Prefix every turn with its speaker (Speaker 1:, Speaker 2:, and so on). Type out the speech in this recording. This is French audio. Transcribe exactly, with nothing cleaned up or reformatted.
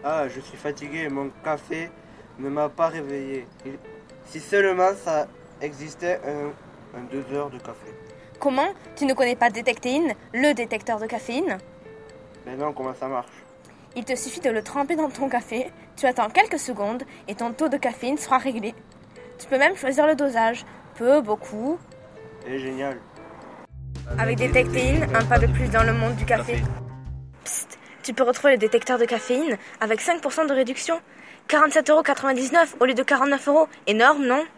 Speaker 1: Ah, je suis fatigué et mon café ne m'a pas réveillé. Il- Si seulement ça existait un, un deux heures de café.
Speaker 2: Comment? Tu ne connais pas Détectéine, le détecteur de caféine?
Speaker 1: Mais non, comment ça marche?
Speaker 2: Il te suffit de le tremper dans ton café, tu attends quelques secondes et ton taux de caféine sera réglé. Tu peux même choisir le dosage, peu, beaucoup.
Speaker 1: C'est génial.
Speaker 2: Avec Détectéine, un pas de plus dans le monde du café. Psst, tu peux retrouver le détecteur de caféine avec cinq pour cent de réduction. quarante-sept euros quatre-vingt-dix-neuf au lieu de quarante-neuf euros. Énorme, non?